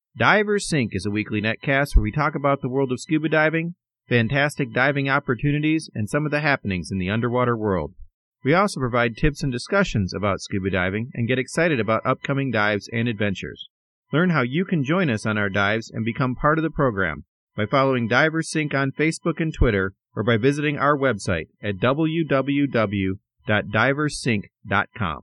Divers Inc. is a weekly netcast where we talk about the world of scuba diving, fantastic diving opportunities, and some of the happenings in the underwater world. We also provide tips and discussions about scuba diving and get excited about upcoming dives and adventures. Learn how you can join us on our dives and become part of the program by following Divers Inc. on Facebook and Twitter, or by visiting our website at www.diversync.com.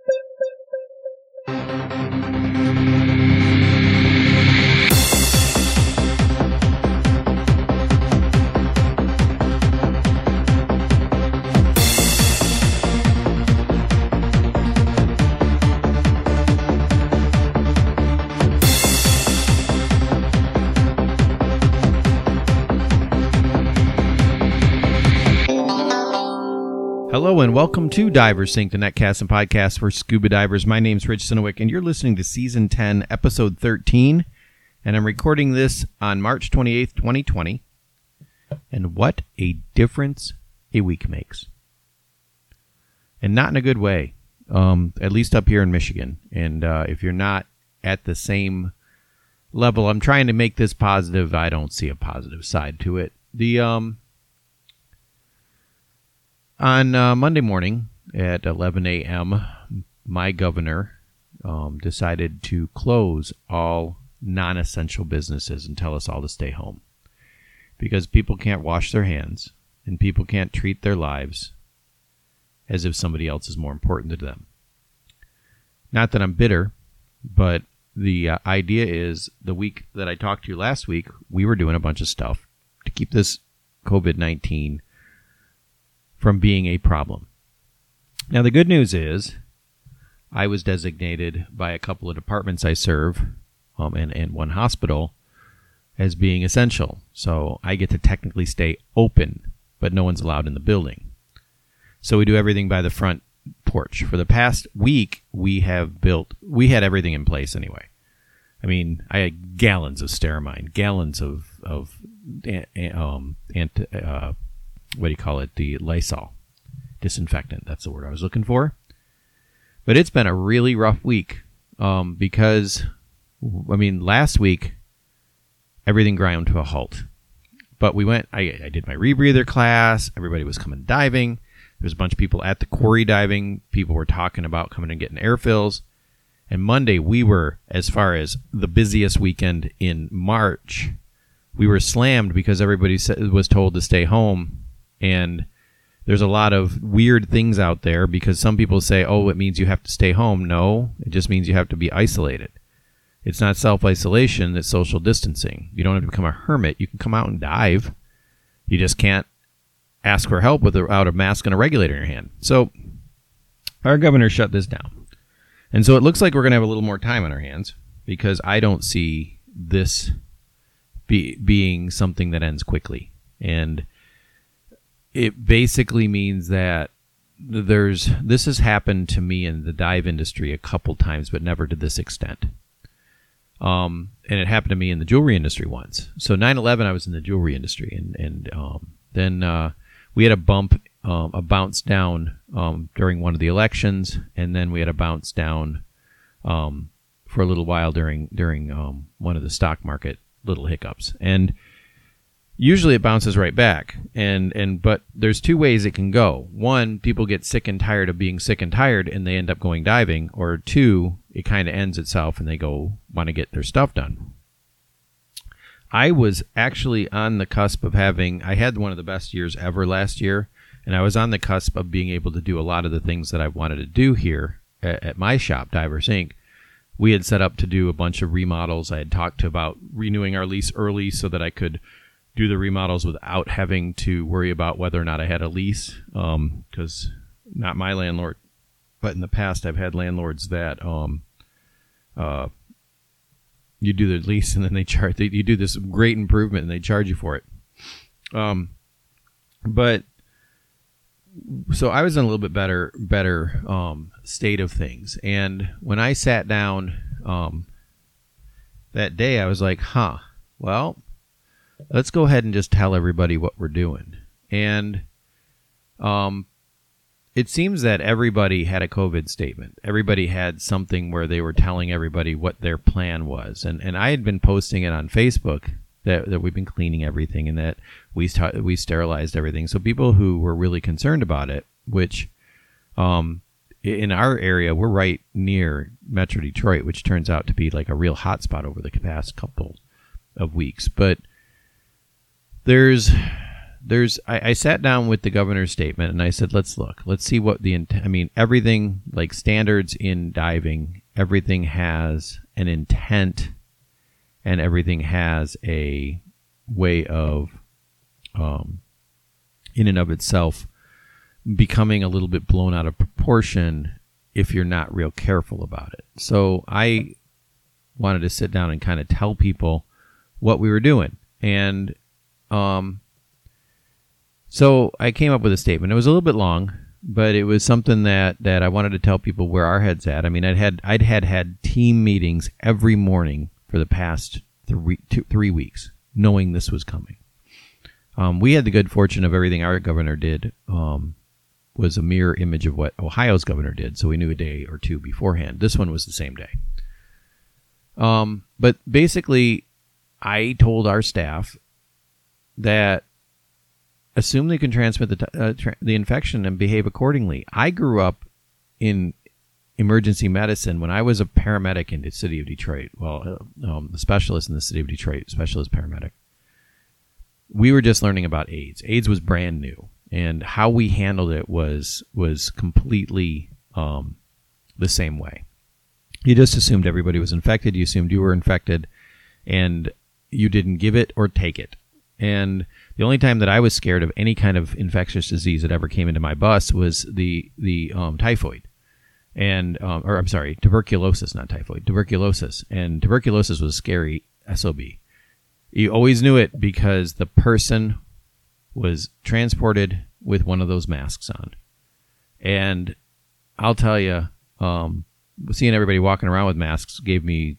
Hello and welcome to Divers Inc., the netcast and podcast for scuba divers. My name's Rich Sinowick, and you're listening to Season 10, Episode 13, and I'm recording this on March 28th, 2020. And what a difference a week makes. And not in a good way, at least up here in Michigan. And if you're not at the same level, I'm trying to make this positive. I don't see a positive side to it. On Monday morning at 11 a.m., my governor decided to close all non-essential businesses and tell us all to stay home because people can't wash their hands and people can't treat their lives as if somebody else is more important to them. Not that I'm bitter, but the idea is the week that I talked to you last week, we were doing a bunch of stuff to keep this COVID-19 from being a problem. Now, the good news is I was designated by a couple of departments I serve and one hospital as being essential. So I get to technically stay open, but no one's allowed in the building. So we do everything by the front porch. For the past week, we had everything in place anyway. I mean, I had gallons of Steramine, gallons of the Lysol disinfectant. That's the word I was looking for. But it's been a really rough week because, last week, everything ground to a halt. But I did my rebreather class. Everybody was coming diving. There was a bunch of people at the quarry diving. People were talking about coming and getting air fills. And Monday, we were, as far as the busiest weekend in March, we were slammed because everybody was told to stay home. And there's a lot of weird things out there because some people say, oh, it means you have to stay home. No, it just means you have to be isolated. It's not self-isolation, it's social distancing. You don't have to become a hermit. You can come out and dive. You just can't ask for help without a mask and a regulator in your hand. So our governor shut this down. And so it looks like we're going to have a little more time on our hands because I don't see this being something that ends quickly. And it basically means that this has happened to me in the dive industry a couple times, but never to this extent. And it happened to me in the jewelry industry once. So 9/11, I was in the jewelry industry, and then we had a bounce down during one of the elections, and then we had a bounce down for a little while during one of the stock market little hiccups, and usually it bounces right back, but there's two ways it can go. One, people get sick and tired of being sick and tired and they end up going diving, or two, it kind of ends itself and they want to get their stuff done. I was actually on the cusp of I had one of the best years ever last year, and I was on the cusp of being able to do a lot of the things that I wanted to do here at my shop, Divers Inc. We had set up to do a bunch of remodels. I had talked about renewing our lease early so that I could do the remodels without having to worry about whether or not I had a lease, because not my landlord, but in the past I've had landlords that you do the lease and then you do this great improvement and they charge you for it. But so I was in a little bit better state of things, and when I sat down that day, I was like, well, let's go ahead and just tell everybody what we're doing. And it seems that everybody had a COVID statement. Everybody had something where they were telling everybody what their plan was. And I had been posting it on Facebook that we've been cleaning everything and that we sterilized everything. So people who were really concerned about it, which in our area, we're right near Metro Detroit, which turns out to be like a real hot spot over the past couple of weeks. But I sat down with the governor's statement and I said, let's see what everything like standards in diving, everything has an intent and everything has a way of, in and of itself, becoming a little bit blown out of proportion if you're not real careful about it. So I wanted to sit down and kind of tell people what we were doing. And so I came up with a statement. It was a little bit long, but it was something that I wanted to tell people where our head's at. I mean, I'd had team meetings every morning for the past 3 weeks, knowing this was coming. We had the good fortune of everything our governor did was a mirror image of what Ohio's governor did, so we knew a day or two beforehand. This one was the same day. But basically, I told our staff that assume they can transmit the infection and behave accordingly. I grew up in emergency medicine when I was a paramedic in the city of Detroit. Well, a specialist in the city of Detroit, specialist paramedic. We were just learning about AIDS. AIDS was brand new, and how we handled it was completely the same way. You just assumed everybody was infected. You assumed you were infected, and you didn't give it or take it. And the only time that I was scared of any kind of infectious disease that ever came into my bus was the typhoid. And tuberculosis, not typhoid, tuberculosis. And tuberculosis was scary SOB. You always knew it because the person was transported with one of those masks on. And I'll tell you, seeing everybody walking around with masks gave me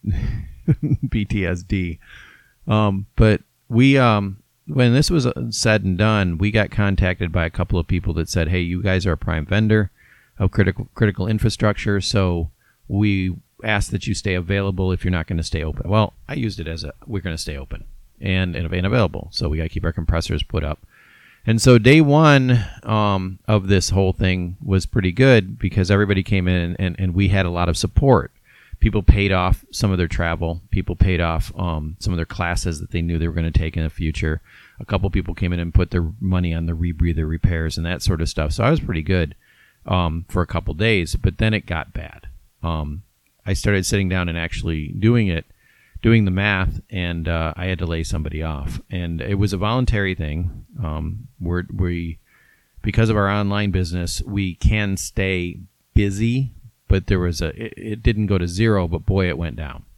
PTSD. But we, when this was said and done, we got contacted by a couple of people that said, hey, you guys are a prime vendor of critical infrastructure, so we ask that you stay available if you're not going to stay open. Well, I used it as we're going to stay open and available, so we got to keep our compressors put up. And so day one of this whole thing was pretty good because everybody came in and we had a lot of support. People paid off some of their travel. People paid off some of their classes that they knew they were going to take in the future. A couple people came in and put their money on the rebreather repairs and that sort of stuff. So I was pretty good for a couple days, but then it got bad. I started sitting down and actually doing the math, and I had to lay somebody off. And it was a voluntary thing. We because of our online business, we can stay busy, but it didn't go to zero, but boy, it went down.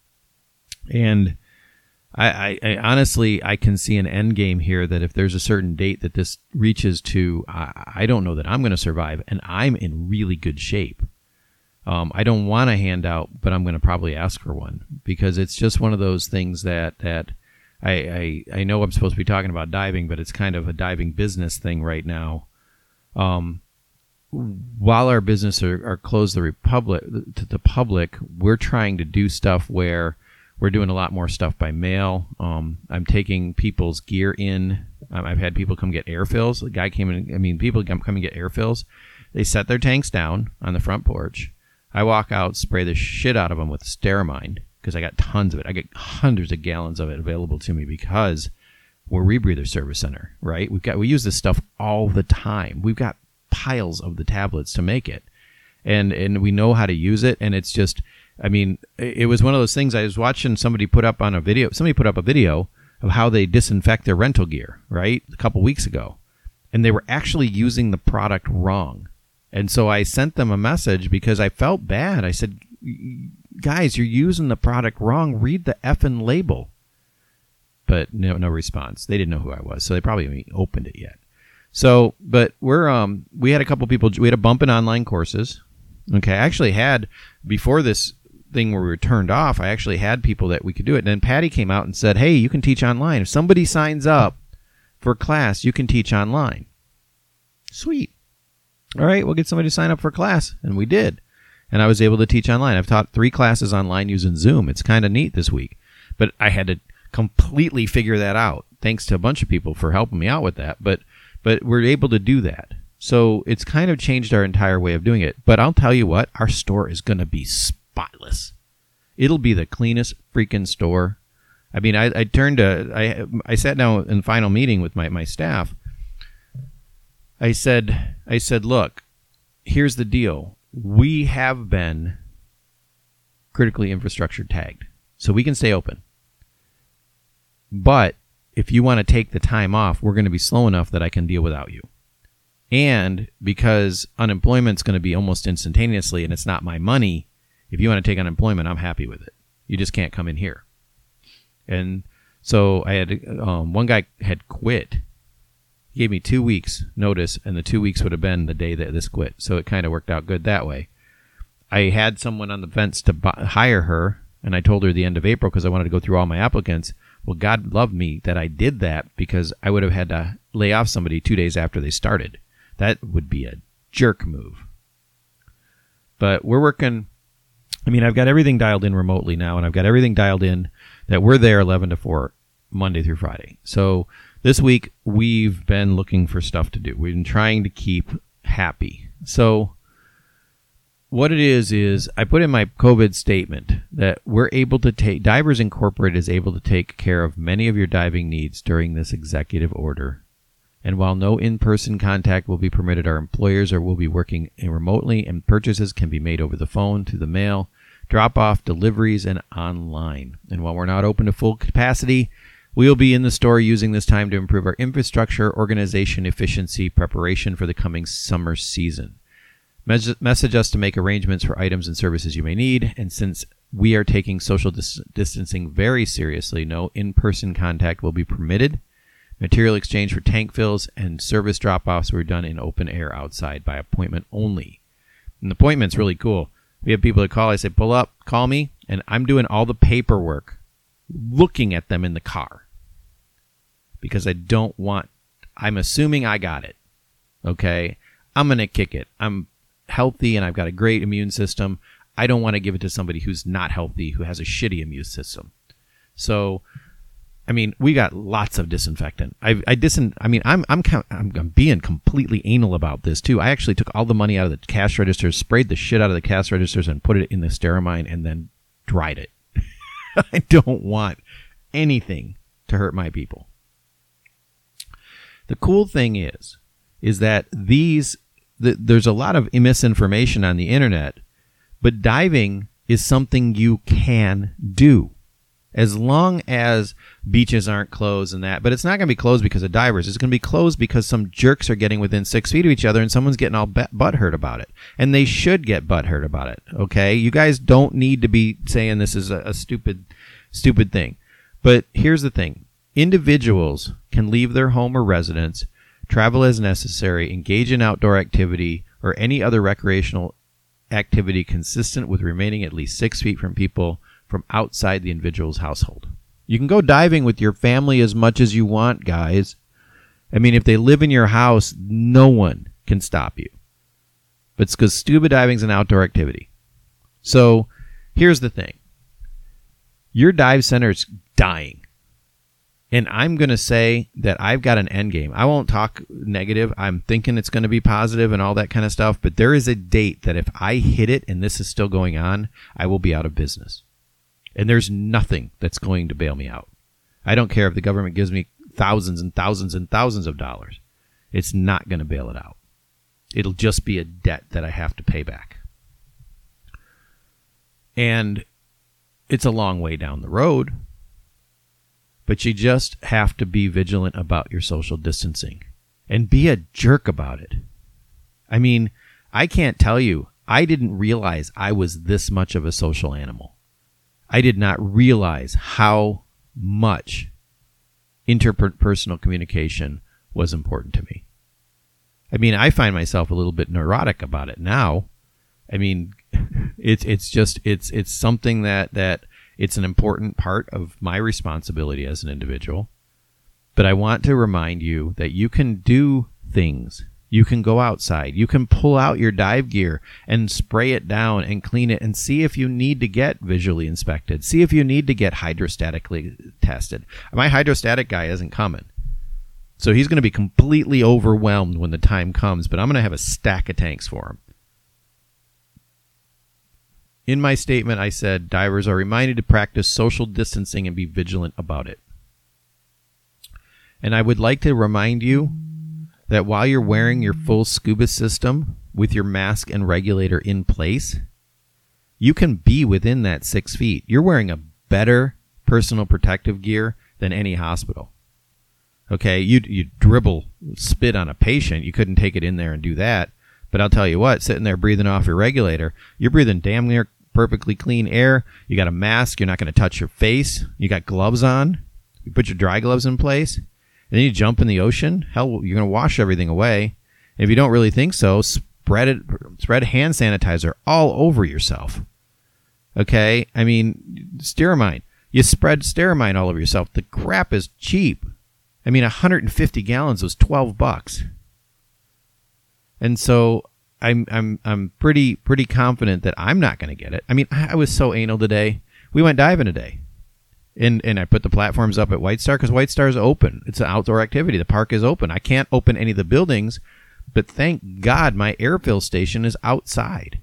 And I honestly, I can see an end game here that if there's a certain date that this reaches to, I don't know that I'm going to survive, and I'm in really good shape. I don't want a handout, but I'm going to probably ask for one because it's just one of those things that I know I'm supposed to be talking about diving, but it's kind of a diving business thing right now. While our business are closed to the public, we're trying to do stuff where we're doing a lot more stuff by mail. I'm taking people's gear in. I've had people come get air fills. The guy came in. People come and get air fills. They set their tanks down on the front porch. I walk out, spray the shit out of them with Steramine because I got tons of it. I get hundreds of gallons of it available to me because we're Rebreather Service Center, right? We use this stuff all the time. We've got piles of the tablets to make it, and we know how to use it. And it's just, it was one of those things. I was watching somebody put up a video of how they disinfect their rental gear, right, a couple weeks ago, and they were actually using the product wrong. And so I sent them a message because I felt bad. I said, guys, you're using the product wrong. Read the effing label. But no response. They didn't know who I was, so they probably haven't opened it yet. So, but we had a couple people. We had a bump in online courses. Okay, I actually had, before this thing where we were turned off, I actually had people that we could do it. And then Patty came out and said, hey, you can teach online. If somebody signs up for class, you can teach online. Sweet. All right, we'll get somebody to sign up for a class. And we did. And I was able to teach online. I've taught 3 classes online using Zoom. It's kind of neat this week. But I had to completely figure that out. Thanks to a bunch of people for helping me out with that. But we're able to do that. So it's kind of changed our entire way of doing it. But I'll tell you what, our store is going to be spotless. It'll be the cleanest freaking store. I mean, I sat down in final meeting with my staff. I said, look, here's the deal. We have been critically infrastructure tagged, so we can stay open. But if you want to take the time off, we're going to be slow enough that I can deal without you. And because unemployment's going to be almost instantaneously, and it's not my money, if you want to take unemployment, I'm happy with it. You just can't come in here. And so I had one guy had quit. He gave me 2 weeks notice, and the 2 weeks would have been the day that this quit. So it kind of worked out good that way. I had someone on the fence to hire her, and I told her the end of April because I wanted to go through all my applicants. Well, God loved me that I did that because I would have had to lay off somebody 2 days after they started. That would be a jerk move. But we're working. I mean, I've got everything dialed in remotely now, and I've got everything dialed in that we're there 11 to 4, Monday through Friday. So this week, we've been looking for stuff to do. We've been trying to keep happy. So what it is I put in my COVID statement that we're able to take, Divers Incorporated is able to take care of many of your diving needs during this executive order. And while no in-person contact will be permitted, our employers will be working remotely, and purchases can be made over the phone, through the mail, drop-off, deliveries, and online. And while we're not open to full capacity, we will be in the store using this time to improve our infrastructure, organization, efficiency, preparation for the coming summer season. Message us to make arrangements for items and services you may need. And since we are taking social distancing very seriously, no in-person contact will be permitted. Material exchange for tank fills and service drop-offs were done in open air outside by appointment only. And the appointment's really cool. We have people that call. I say, pull up, call me, and I'm doing all the paperwork looking at them in the car because I'm assuming I got it. Okay? I'm going to kick it. I'm healthy and I've got a great immune system. I don't want to give it to somebody who's not healthy, who has a shitty immune system. So, I mean, we got lots of disinfectant. I'm being completely anal about this too. I actually took all the money out of the cash registers, sprayed the shit out of the cash registers, and put it in the Steramine, and then dried it. I don't want anything to hurt my people. The cool thing is that there's a lot of misinformation on the internet, but diving is something you can do. As long as beaches aren't closed and that. But it's not going to be closed because of divers. It's going to be closed because some jerks are getting within 6 feet of each other and someone's getting all butthurt about it. And they should get butthurt about it, okay? You guys don't need to be saying this is a stupid thing. But here's the thing. Individuals can leave their home or residence, travel as necessary, engage in outdoor activity, or any other recreational activity consistent with remaining at least 6 feet from people from outside the individual's household. You can go diving with your family as much as you want, guys. I mean, if they live in your house, no one can stop you. But it's because scuba diving is an outdoor activity. So here's the thing. Your dive center is dying. And I'm going to say that I've got an end game. I won't talk negative. I'm thinking it's going to be positive and all that kind of stuff. But there is a date that if I hit it and this is still going on, I will be out of business. And there's nothing that's going to bail me out. I don't care if the government gives me thousands and thousands and thousands of dollars. It's not going to bail it out. It'll just be a debt that I have to pay back. And it's a long way down the road. But you just have to be vigilant about your social distancing. And be a jerk about it. I mean, I can't tell you. I didn't realize I was this much of a social animal. I did not realize how much interpersonal communication was important to me. I mean, I find myself a little bit neurotic about it now. I mean, it's something that it's an important part of my responsibility as an individual. But I want to remind you that you can do things. You can go outside. You can pull out your dive gear and spray it down and clean it and see if you need to get visually inspected. See if you need to get hydrostatically tested. My hydrostatic guy isn't coming. So he's going to be completely overwhelmed when the time comes, but I'm going to have a stack of tanks for him. In my statement, I said, divers are reminded to practice social distancing and be vigilant about it. And I would like to remind you that while you're wearing your full scuba system with your mask and regulator in place, you can be within that 6 feet. You're wearing a better personal protective gear than any hospital. Okay, you dribble spit on a patient. You couldn't take it in there and do that. But I'll tell you what, sitting there breathing off your regulator, you're breathing damn near perfectly clean air. You got a mask. You're not going to touch your face. You got gloves on. You put your dry gloves in place. And then you jump in the ocean. Hell, you're going to wash everything away. And if you don't really think so, spread hand sanitizer all over yourself. Okay? I mean, Steramine. You spread Steramine all over yourself. The crap is cheap. I mean, 150 gallons was $12. And so I'm pretty confident that I'm not going to get it. I mean, I was so anal today. We went diving today. And I put the platforms up at White Star because White Star is open. It's an outdoor activity. The park is open. I can't open any of the buildings, but thank God my airfill station is outside.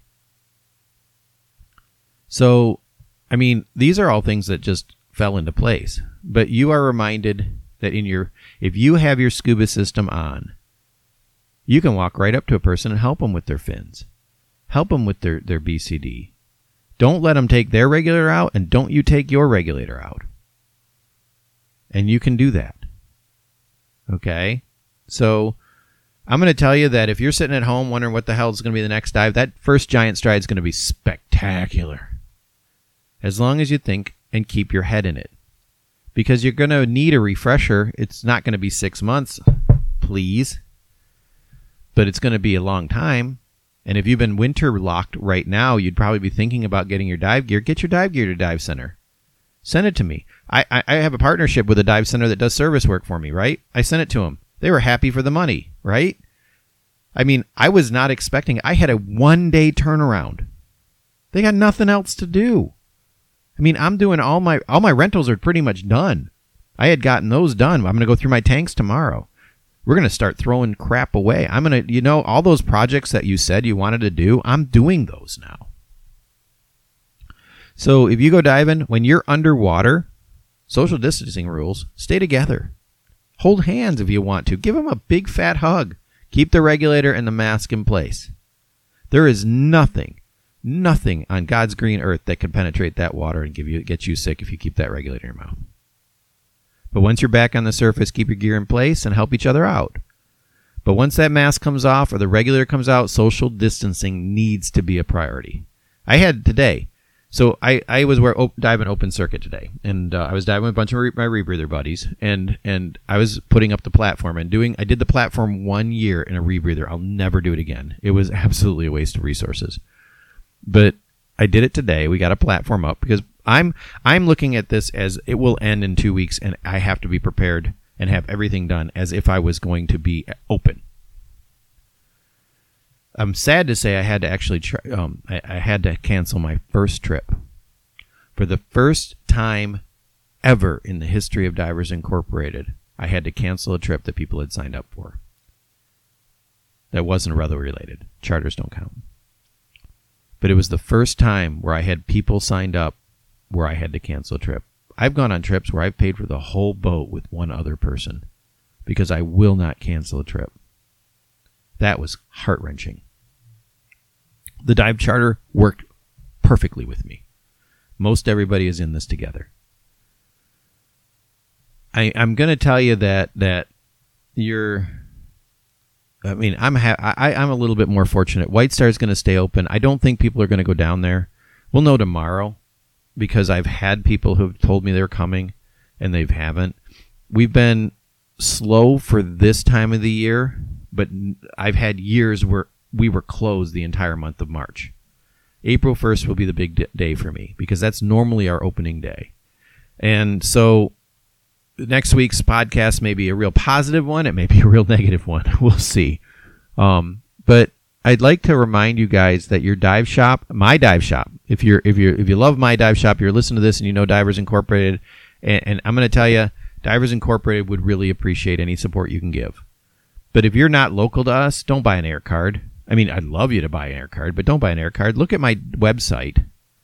So, I mean, these are all things that just fell into place. But you are reminded that if you have your scuba system on, you can walk right up to a person and help them with their fins. Help them with their BCD. Don't let them take their regulator out, and don't you take your regulator out. And you can do that. Okay? So I'm going to tell you that if you're sitting at home wondering what the hell is going to be the next dive, that first giant stride is going to be spectacular. As long as you think and keep your head in it. Because you're going to need a refresher. It's not going to be 6 months, please. But it's going to be a long time. And if you've been winter locked right now, you'd probably be thinking about getting your dive gear. Get your dive gear to Dive Center. Send it to me. I have a partnership with a dive center that does service work for me, right? I sent it to them. They were happy for the money, right? I mean, I was not expecting it. I had a 1-day turnaround. They got nothing else to do. I mean, I'm doing all my rentals are pretty much done. I had gotten those done. I'm going to go through my tanks tomorrow. We're going to start throwing crap away. I'm going to, all those projects that you said you wanted to do, I'm doing those now. So if you go diving, when you're underwater, social distancing rules, stay together. Hold hands if you want to. Give them a big fat hug. Keep the regulator and the mask in place. There is nothing on God's green earth that can penetrate that water and get you sick if you keep that regulator in your mouth. But once you're back on the surface, keep your gear in place and help each other out. But once that mask comes off or the regulator comes out, social distancing needs to be a priority. I had today. So I was diving open circuit today. And I was diving with a bunch of my rebreather buddies. And I was putting up the platform and I did the platform 1 year in a rebreather. I'll never do it again. It was absolutely a waste of resources. But I did it today. We got a platform up because I'm looking at this as it will end in 2 weeks, and I have to be prepared and have everything done as if I was going to be open. I'm sad to say I had to actually I had to cancel my first trip. For the first time ever in the history of Divers Incorporated, I had to cancel a trip that people had signed up for. That wasn't weather related. Charters don't count. But it was the first time where I had people signed up where I had to cancel a trip. I've gone on trips where I've paid for the whole boat with one other person because I will not cancel a trip. That was heart-wrenching. The dive charter worked perfectly with me. Most everybody is in this together. I'm going to tell you that you're... I mean, I'm a little bit more fortunate. White Star is going to stay open. I don't think people are going to go down there. We'll know tomorrow because I've had people who've told me they're coming and they haven't. We've been slow for this time of the year, but I've had years where we were closed the entire month of March. April 1st will be the big day for me because that's normally our opening day. And so next week's podcast may be a real positive one. It may be a real negative one. We'll see. But I'd like to remind you guys that your dive shop, my dive shop, if you love my dive shop, you're listening to this and you know Divers Incorporated, and I'm going to tell you, Divers Incorporated would really appreciate any support you can give. But if you're not local to us, don't buy an air card. I mean, I'd love you to buy an air card, but don't buy an air card. Look at my website,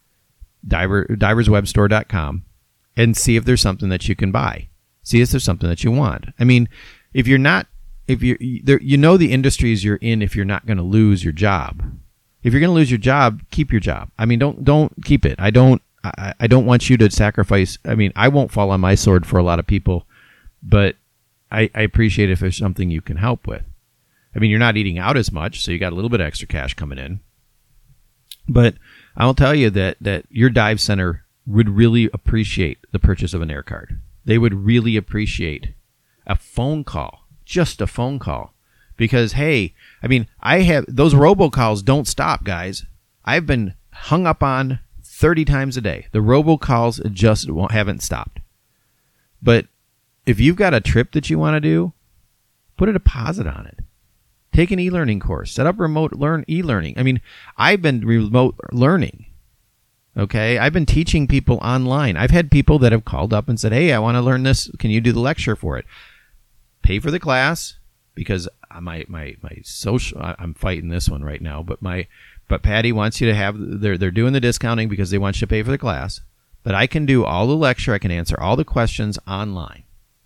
diverswebstore.com, and see if there's something that you can buy. See if there's something that you want. I mean, if you're not, if you're there, you know the industries you're in. If you're not going to lose your job, if you're going to lose your job, keep your job. I mean, don't keep it. I don't want you to sacrifice. I mean, I won't fall on my sword for a lot of people, but I appreciate if there's something you can help with. I mean, you're not eating out as much, so you got a little bit of extra cash coming in. But I'll tell you that your dive center would really appreciate the purchase of an air card. They would really appreciate a phone call, just a phone call. Because, hey, I mean, I have those robocalls don't stop, guys. I've been hung up on 30 times a day. The robocalls just haven't stopped. But if you've got a trip that you want to do, put a deposit on it. Take an e-learning course. Set up remote e-learning. I mean, I've been remote learning. Okay? I've been teaching people online. I've had people that have called up and said, hey, I want to learn this. Can you do the lecture for it? Pay for the class because my social, I'm fighting this one right now, but Patty wants you to have, they're doing the discounting because they want you to pay for the class. But I can do all the lecture. I can answer all the questions online.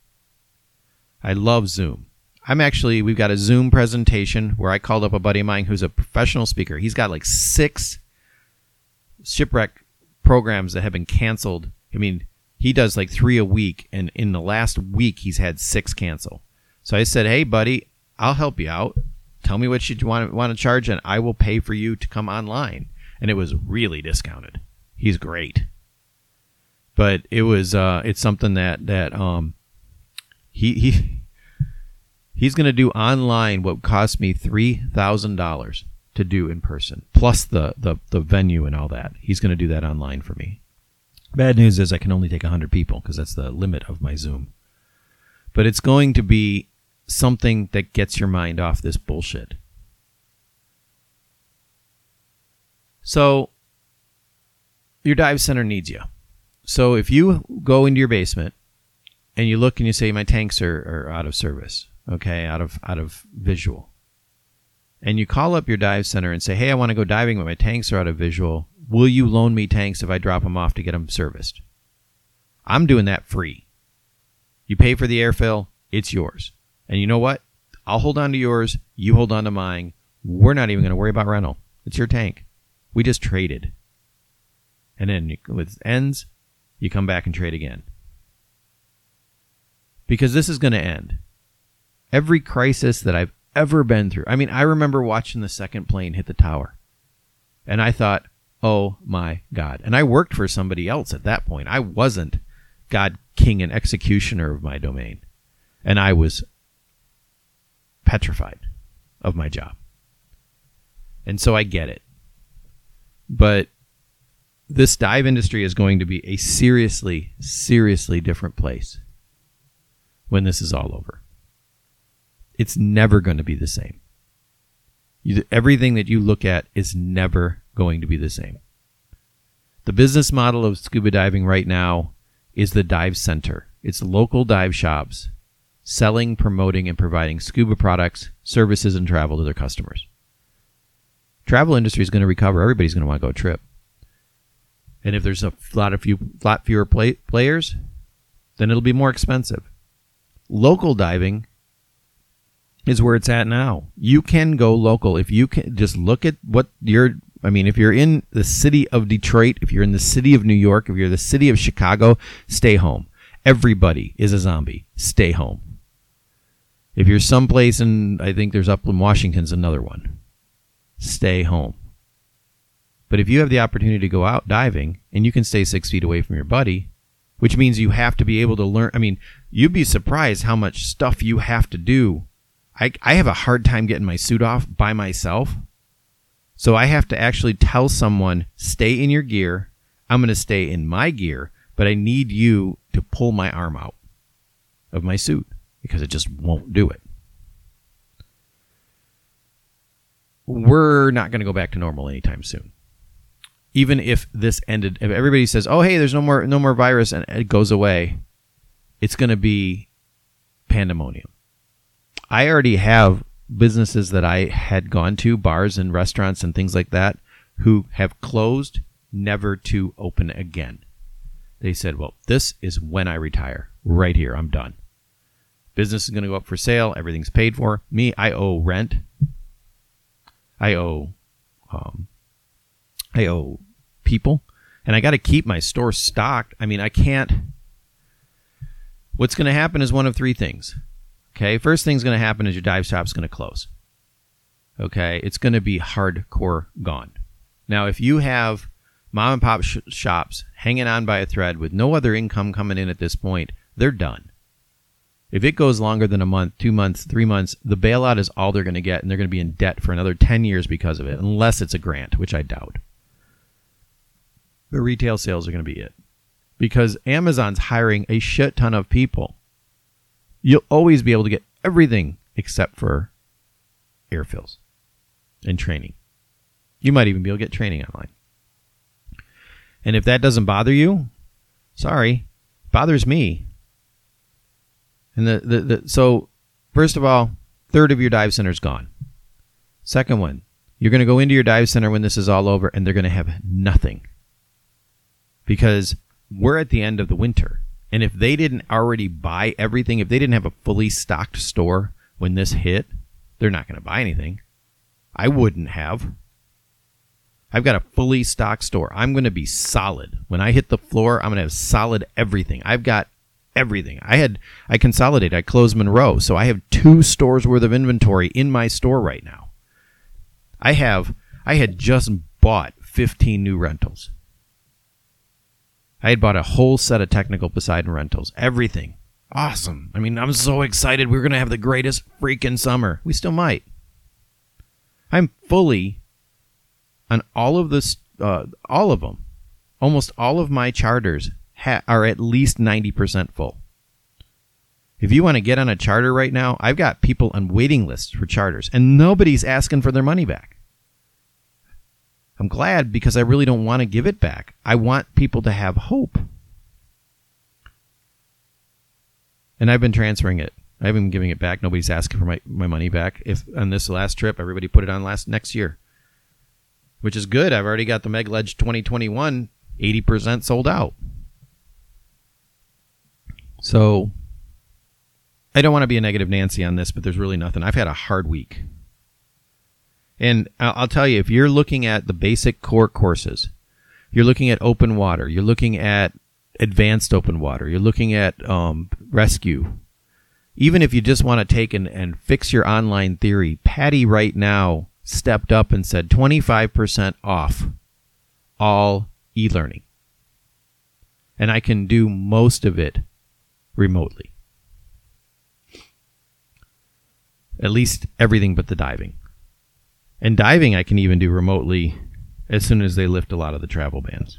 I love Zoom. We've got a Zoom presentation where I called up a buddy of mine who's a professional speaker. He's got like 6 shipwreck programs that have been canceled. I mean, he does like 3 a week, and in the last week, he's had 6 cancel. So I said, hey, buddy, I'll help you out. Tell me what you want to charge, and I will pay for you to come online. And it was really discounted. He's great. But it was it's something that he's going to do online what cost me $3,000 to do in person, plus the venue and all that. He's going to do that online for me. Bad news is I can only take 100 people because that's the limit of my Zoom. But it's going to be something that gets your mind off this bullshit. So your dive center needs you. So if you go into your basement and you look and you say, my tanks are out of service, okay, out of visual, and you call up your dive center and say, hey, I want to go diving, but my tanks are out of visual. Will you loan me tanks if I drop them off to get them serviced? I'm doing that free. You pay for the air fill, it's yours. And you know what? I'll hold on to yours, you hold on to mine. We're not even going to worry about rental. It's your tank. We just traded. And then when it ends, you come back and trade again. Because this is going to end. Every crisis that I've ever been through. I mean, I remember watching the second plane hit the tower. And I thought, oh my God. And I worked for somebody else at that point. I wasn't God, king, and executioner of my domain. And I was petrified of my job. And so I get it. But this dive industry is going to be a seriously, seriously different place when this is all over. It's never going to be the same. Everything that you look at is never going to be the same. The business model of scuba diving right now is the dive center. It's local dive shops selling, promoting, and providing scuba products, services, and travel to their customers. Travel industry is going to recover. Everybody's going to want to go trip. And if there's a lot fewer players, then it'll be more expensive. Local diving is where it's at now. You can go local. If you can just look at what if you're in the city of Detroit, if you're in the city of New York, if you're in the city of Chicago, stay home. Everybody is a zombie. Stay home. If you're someplace in, I think there's Upland, Washington's another one. Stay home. But if you have the opportunity to go out diving and you can stay 6 feet away from your buddy, which means you have to be able to learn. I mean, you'd be surprised how much stuff you have to do. I have a hard time getting my suit off by myself. So I have to actually tell someone, stay in your gear. I'm going to stay in my gear, but I need you to pull my arm out of my suit because it just won't do it. we're not going to go back to normal anytime soon. Even if this ended, if everybody says, "Oh, hey, there's no more virus," and it goes away, it's going to be pandemonium. I already have businesses that I had gone to, bars and restaurants and things like that, who have closed, never to open again. They said, "Well, this is when I retire. Right here, I'm done. Business is going to go up for sale. Everything's paid for. Me, I owe rent. I owe people, and I got to keep my store stocked. I mean, I can't. What's going to happen is one of three things. Okay, first thing's going to happen is your dive shop's going to close. Okay, it's going to be hardcore gone. Now, if you have mom and pop shops hanging on by a thread with no other income coming in at this point, they're done. If it goes longer than a month, 2 months, 3 months, the bailout is all they're going to get, and they're going to be in debt for another 10 years because of it, unless it's a grant, which I doubt. The retail sales are going to be it. Because Amazon's hiring a shit ton of people. You'll always be able to get everything except for air fills and training. You might even be able to get training online. And if that doesn't bother you, sorry, it bothers me. And so, first of all, third of your dive center's gone. Second one, you're going to go into your dive center when this is all over, and they're going to have nothing. Because we're at the end of the winter. And if they didn't already buy everything, if they didn't have a fully stocked store when this hit, they're not going to buy anything. I wouldn't have. I've got a fully stocked store. I'm going to be solid. When I hit the floor, I'm going to have solid everything. I've got everything. I consolidated. I closed Monroe, so I have 2 stores worth of inventory in my store right now. I had just bought 15 new rentals. I had bought a whole set of technical Poseidon rentals. Everything. Awesome. I mean, I'm so excited. We're going to have the greatest freaking summer. We still might. I'm fully on all of this, all of them. Almost all of my charters are at least 90% full. If you want to get on a charter right now, I've got people on waiting lists for charters, and nobody's asking for their money back. I'm glad, because I really don't want to give it back. I want people to have hope. And I've been transferring it. I haven't been giving it back. Nobody's asking for my money back. If on this last trip, everybody put it on next year, which is good. I've already got the MegLedge 2021 80% sold out. So I don't want to be a negative Nancy on this, but there's really nothing. I've had a hard week. And I'll tell you, if you're looking at the basic core courses, you're looking at open water, you're looking at advanced open water, you're looking at rescue, even if you just want to take and fix your online theory, Patty right now stepped up and said 25% off all e-learning. And I can do most of it remotely. At least everything but the diving. And diving I can even do remotely as soon as they lift a lot of the travel bans.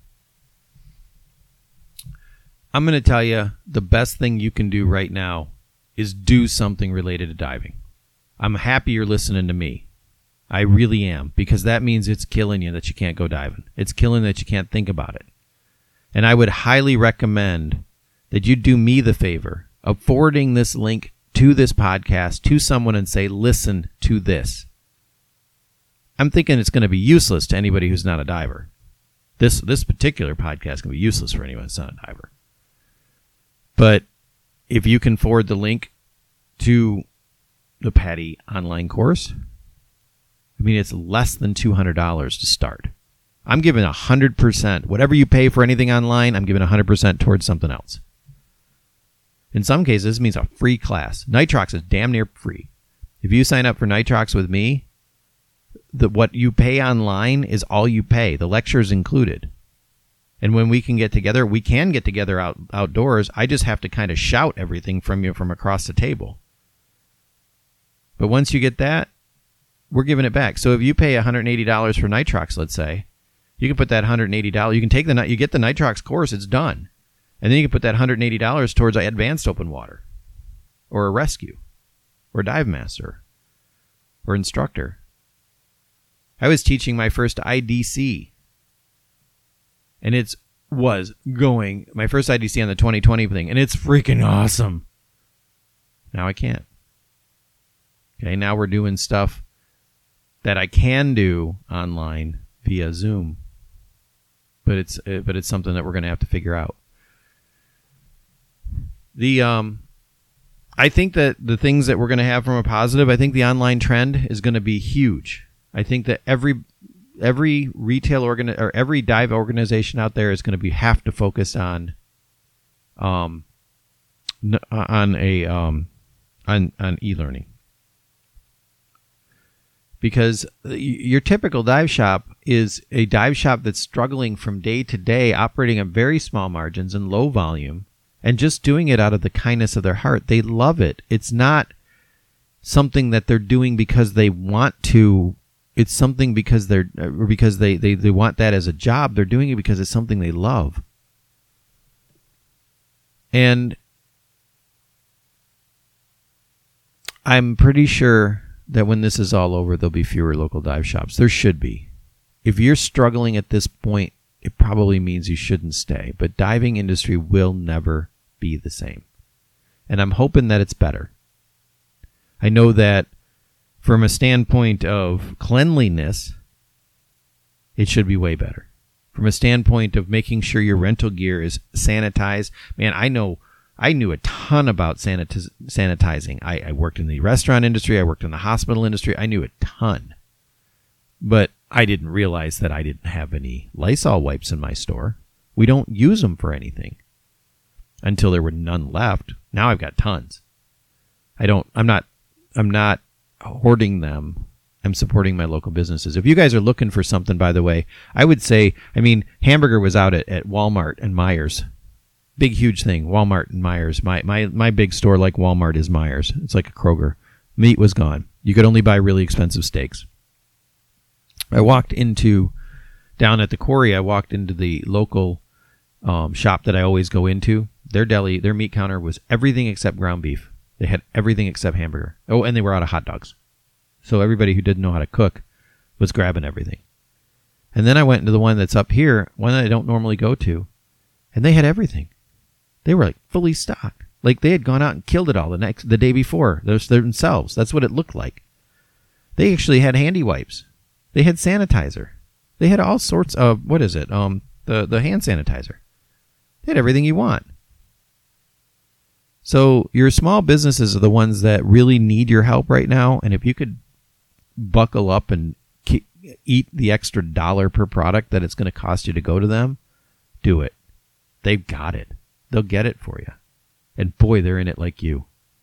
I'm going to tell you, the best thing you can do right now is do something related to diving. I'm happy you're listening to me. I really am, because that means it's killing you that you can't go diving. It's killing that you can't think about it. And I would highly recommend that you do me the favor of forwarding this link to this podcast to someone and say, listen to this. I'm thinking it's going to be useless to anybody who's not a diver. This particular podcast can be useless for anyone who's not a diver. But if you can forward the link to the Patty online course, I mean, it's less than $200 to start. I'm giving 100%. Whatever you pay for anything online, I'm giving 100% towards something else. In some cases, this means a free class. Nitrox is damn near free. If you sign up for Nitrox with me, what you pay online is all you pay. The lecture is included. And when we can get together, we can get together outdoors. I just have to kind of shout everything from you from across the table. But once you get that, we're giving it back. So if you pay $180 for Nitrox, let's say, you can put that $180. You can take you get the Nitrox course. It's done. And then you can put that $180 towards advanced open water, or a rescue, or dive master, or instructor. I was teaching my first IDC, and it was going, my first IDC on the 2020 thing, and it's freaking awesome. Now I can't. Okay, now we're doing stuff that I can do online via Zoom, but it's something that we're going to have to figure out. I think that the things that we're going to have from a positive, I think the online trend is going to be huge. I think that every retail or every dive organization out there is going to have to focus on e-learning, because your typical dive shop is a dive shop that's struggling from day to day, operating at very small margins and low volume, and just doing it out of the kindness of their heart. They love it. It's not something that they're doing because they want to. It's something because they want that as a job. They're doing it because it's something they love. And I'm pretty sure that when this is all over, there'll be fewer local dive shops. There should be. If you're struggling at this point, it probably means you shouldn't stay. But diving industry will never be the same. And I'm hoping that it's better. I know that from a standpoint of cleanliness, it should be way better. From a standpoint of making sure your rental gear is sanitized, man, I knew a ton about sanitizing. I worked in the restaurant industry. I worked in the hospital industry. I knew a ton. But I didn't realize that I didn't have any Lysol wipes in my store. We don't use them for anything until there were none left. Now I've got tons. I'm not hoarding them. I'm supporting my local businesses. If you guys are looking for something, by the way, I would say, Hamburger was out at Walmart and Meijer's. Big, huge thing. Walmart and Meijer's. My big store, like Walmart, is Meijer's. It's like a Kroger. Meat was gone. You could only buy really expensive steaks. I walked down at the quarry, I walked into the local shop that I always go into. Their deli, their meat counter was everything except ground beef. They had everything except hamburger. Oh, and they were out of hot dogs. So everybody who didn't know how to cook was grabbing everything. And then I went into the one that's up here, one that I don't normally go to, and they had everything. They were like fully stocked. Like they had gone out and killed it all the day before. Those themselves. That's what it looked like. They actually had handy wipes. They had sanitizer. They had all sorts of, what is it? The hand sanitizer. They had everything you want. So your small businesses are the ones that really need your help right now. And if you could buckle up and eat the extra $1 per product that it's going to cost you to go to them, do it. They've got it. They'll get it for you. And boy, they're in it like you.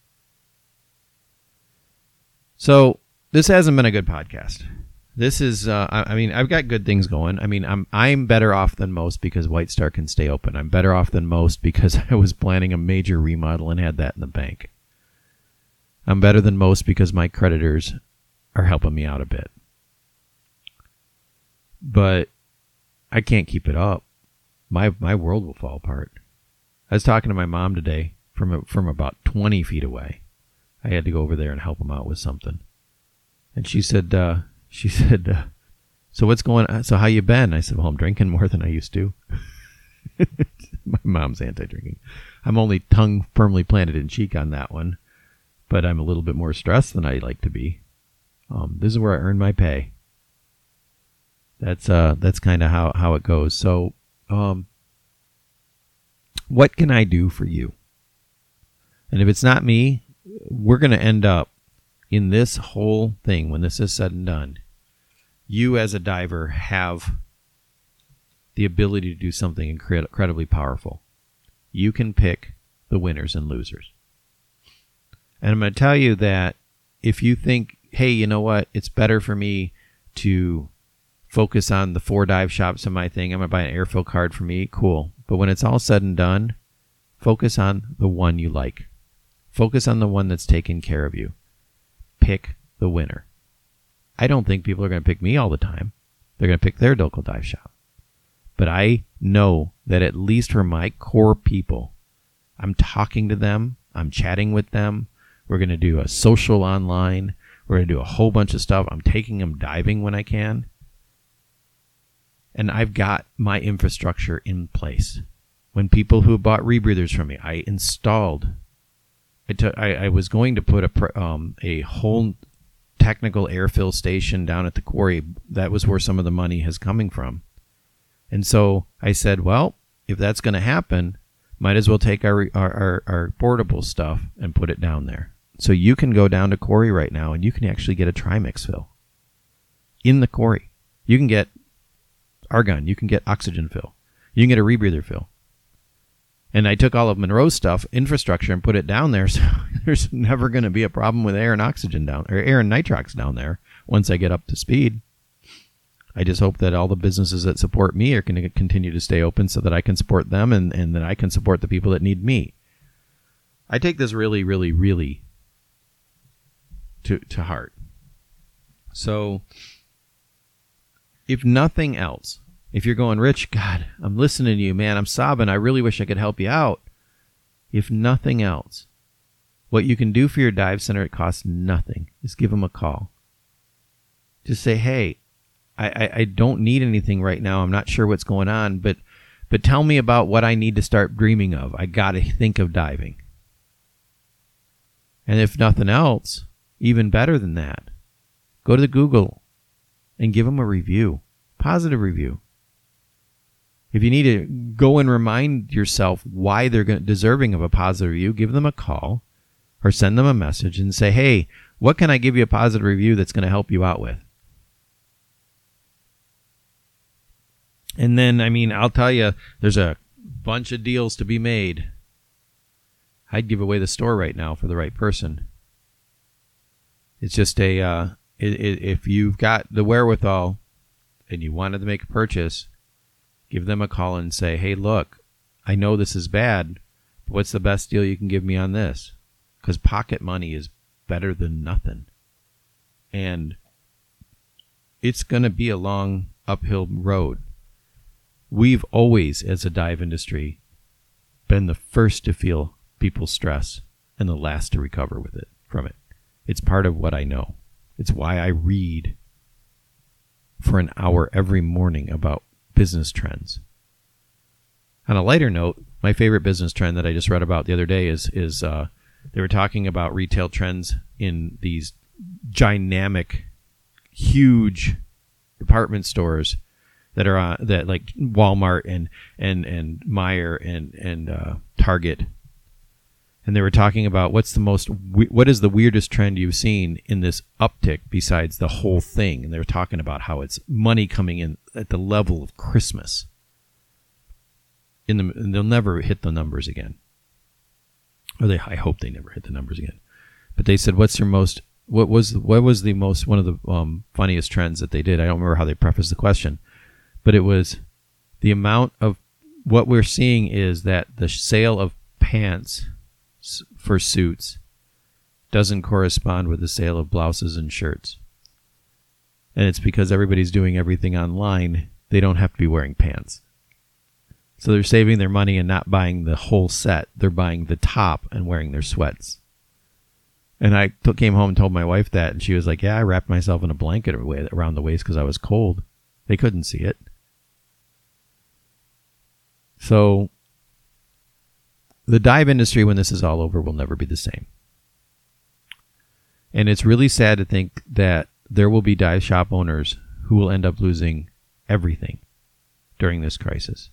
So this hasn't been a good podcast. This is, I've got good things going. I'm better off than most because White Star can stay open. I'm better off than most because I was planning a major remodel and had that in the bank. I'm better than most because my creditors are helping me out a bit. But I can't keep it up. My world will fall apart. I was talking to my mom today from about 20 feet away. I had to go over there and help them out with something. And she said, so what's going on? So how you been? I said, well, I'm drinking more than I used to. My mom's anti-drinking. I'm only tongue firmly planted in cheek on that one, but I'm a little bit more stressed than I like to be. This is where I earn my pay. That's kind of how it goes. So, what can I do for you? And if it's not me, we're going to end up in this whole thing, when this is said and done, you as a diver have the ability to do something incredibly powerful. You can pick the winners and losers. And I'm going to tell you that if you think, hey, you know what, it's better for me to focus on the 4 dive shops in my thing, I'm going to buy an airfill card for me, cool. But when it's all said and done, focus on the one you like. Focus on the one that's taking care of you. Pick the winner. I don't think people are going to pick me all the time. They're going to pick their local dive shop. But I know that at least for my core people, I'm talking to them. I'm chatting with them. We're going to do a social online. We're going to do a whole bunch of stuff. I'm taking them diving when I can. And I've got my infrastructure in place. When people who bought rebreathers from me, I installed. I was going to put a whole technical air fill station down at the quarry. That was where some of the money is coming from. And so I said, well, if that's going to happen, might as well take our portable stuff and put it down there. So you can go down to quarry right now and you can actually get a Trimix fill in the quarry. You can get argon. You can get oxygen fill. You can get a rebreather fill. And I took all of Monroe's stuff, infrastructure, and put it down there. So there's never going to be a problem with air and oxygen down, or air and nitrox down there once I get up to speed. I just hope that all the businesses that support me are going to continue to stay open so that I can support them and that I can support the people that need me. I take this really, really, really to heart. So if nothing else, if you're going, Rich, God, I'm listening to you, man. I'm sobbing. I really wish I could help you out. If nothing else, what you can do for your dive center, it costs nothing, is give them a call. Just say, hey, I don't need anything right now. I'm not sure what's going on, but tell me about what I need to start dreaming of. I got to think of diving. And if nothing else, even better than that, go to the Google and give them a review, positive review. If you need to go and remind yourself why they're deserving of a positive review, give them a call or send them a message and say, hey, what can I give you a positive review that's going to help you out with? And then, I'll tell you, there's a bunch of deals to be made. I'd give away the store right now for the right person. It's just if you've got the wherewithal and you wanted to make a purchase, give them a call and say, hey, look, I know this is bad, but what's the best deal you can give me on this? Because pocket money is better than nothing. And it's going to be a long uphill road. We've always, as a dive industry, been the first to feel people's stress and the last to recover from it. It's part of what I know. It's why I read for an hour every morning about business trends. On a lighter note, my favorite business trend that I just read about the other day is they were talking about retail trends in these dynamic, huge department stores that are that like Walmart and Meijer and Target, and they were talking about what is the weirdest trend you've seen in this uptick besides the whole thing, and they were talking about how it's money coming in at the level of Christmas. And they'll never hit the numbers again, I hope they never hit the numbers again. But they said, what was the most one of the funniest trends that they did? I don't remember how they prefaced the question. But it was the amount of what we're seeing is that the sale of pants for suits doesn't correspond with the sale of blouses and shirts. And it's because everybody's doing everything online. They don't have to be wearing pants. So they're saving their money and not buying the whole set. They're buying the top and wearing their sweats. And I came home and told my wife that, and she was like, yeah, I wrapped myself in a blanket around the waist because I was cold. They couldn't see it. So the dive industry, when this is all over, will never be the same. And it's really sad to think that there will be dive shop owners who will end up losing everything during this crisis.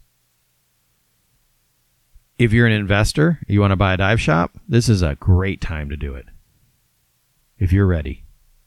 If you're an investor, you want to buy a dive shop, this is a great time to do it. If you're ready.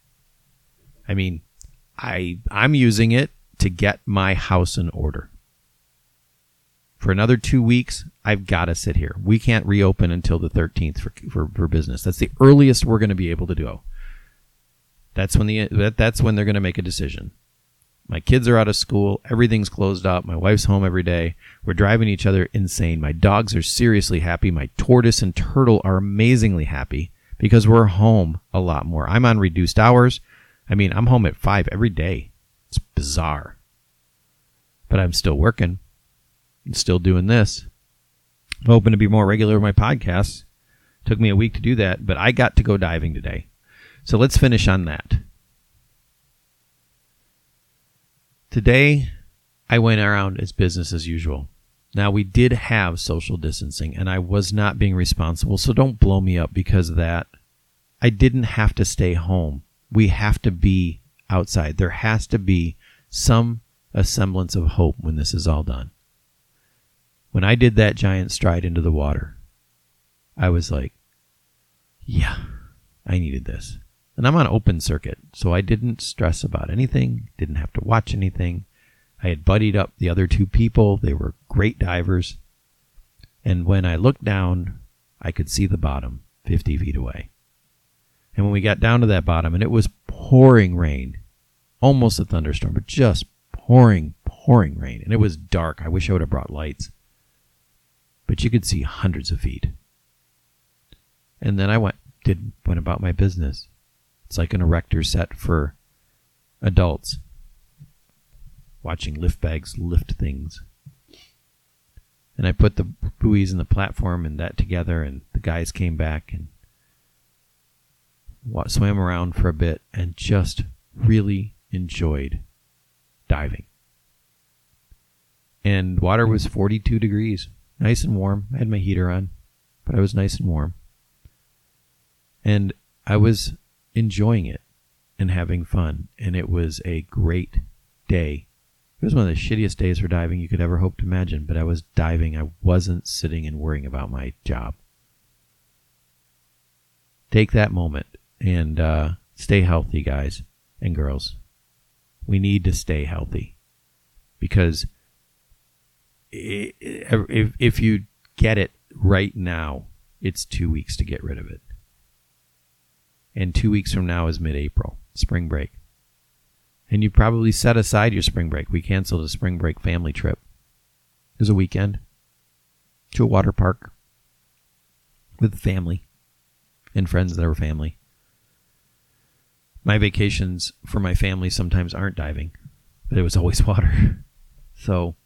I'm using it to get my house in order. For another 2 weeks, I've got to sit here. We can't reopen until the 13th for business. That's the earliest we're going to be able to go. That's when they're going to make a decision. My kids are out of school. Everything's closed up. My wife's home every day. We're driving each other insane. My dogs are seriously happy. My tortoise and turtle are amazingly happy because we're home a lot more. I'm on reduced hours. I'm home at 5 every day. It's bizarre. But I'm still working. I'm still doing this. I'm hoping to be more regular with my podcasts. Took me a week to do that, but I got to go diving today. So let's finish on that. Today, I went around as business as usual. Now, we did have social distancing, and I was not being responsible, so don't blow me up because of that. I didn't have to stay home. We have to be outside. There has to be some semblance of hope when this is all done. When I did that giant stride into the water, I was like, yeah, I needed this. And I'm on open circuit, so I didn't stress about anything, didn't have to watch anything. I had buddied up the other two people. They were great divers. And when I looked down, I could see the bottom 50 feet away. And when we got down to that bottom, and it was pouring rain, almost a thunderstorm, but just pouring rain. And it was dark. I wish I would have brought lights. But you could see hundreds of feet. And then I went about my business. It's like an erector set for adults. Watching lift bags lift things. And I put the buoys and the platform and that together, and the guys came back and swam around for a bit and just really enjoyed diving. And water was 42 degrees. Nice and warm. I had my heater on, but I was nice and warm. And I was enjoying it and having fun. And it was a great day. It was one of the shittiest days for diving you could ever hope to imagine, but I was diving. I wasn't sitting and worrying about my job. Take that moment and stay healthy, guys and girls. We need to stay healthy because if you get it right now, it's 2 weeks to get rid of it. And 2 weeks from now is mid-April, spring break. And you probably set aside your spring break. We canceled a spring break family trip. It was a weekend to a water park with family and friends that were family. My vacations for my family sometimes aren't diving, but it was always water. So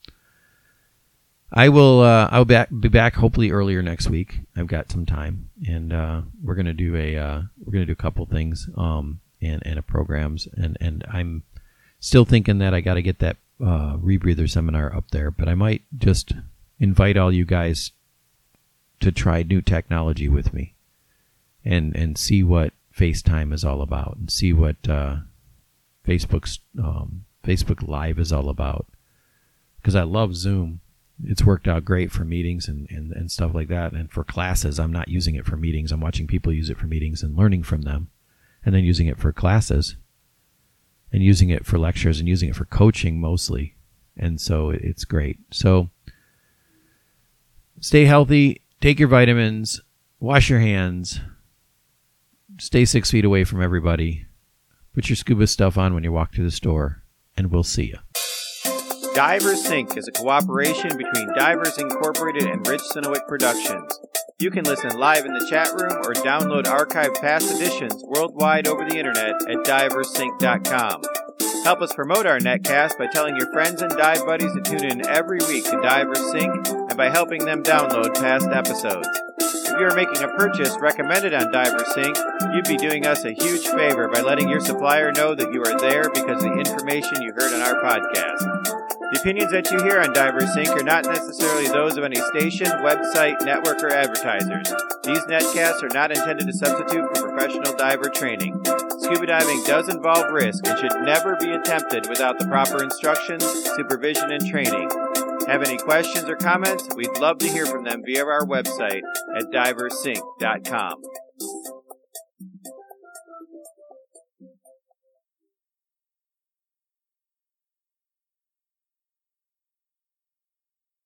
I'll be back hopefully earlier next week. I've got some time, and we're gonna do a couple things and programs, and I'm still thinking that I got to get that rebreather seminar up there, but I might just invite all you guys to try new technology with me and see what FaceTime is all about and see what Facebook Live is all about, because I love Zoom. It's worked out great for meetings and stuff like that, and for classes. I'm not using it for meetings. I'm watching people use it for meetings and learning from them, and then using it for classes and using it for lectures and using it for coaching mostly. And so it's great. So stay healthy, take your vitamins, wash your hands, stay 6 feet away from everybody, put your scuba stuff on when you walk to the store, and we'll see you. Divers Sync is a cooperation between Divers Incorporated and Rich Sinowick Productions. You can listen live in the chat room or download archived past editions worldwide over the internet at diversync.com. Help us promote our netcast by telling your friends and dive buddies to tune in every week to Divers Sync and by helping them download past episodes. If you are making a purchase recommended on Divers Sync, you'd be doing us a huge favor by letting your supplier know that you are there because of the information you heard on our podcast. The opinions that you hear on Divers Sync are not necessarily those of any station, website, network, or advertisers. These netcasts are not intended to substitute for professional diver training. Scuba diving does involve risk and should never be attempted without the proper instructions, supervision, and training. Have any questions or comments? We'd love to hear from them via our website at diversync.com.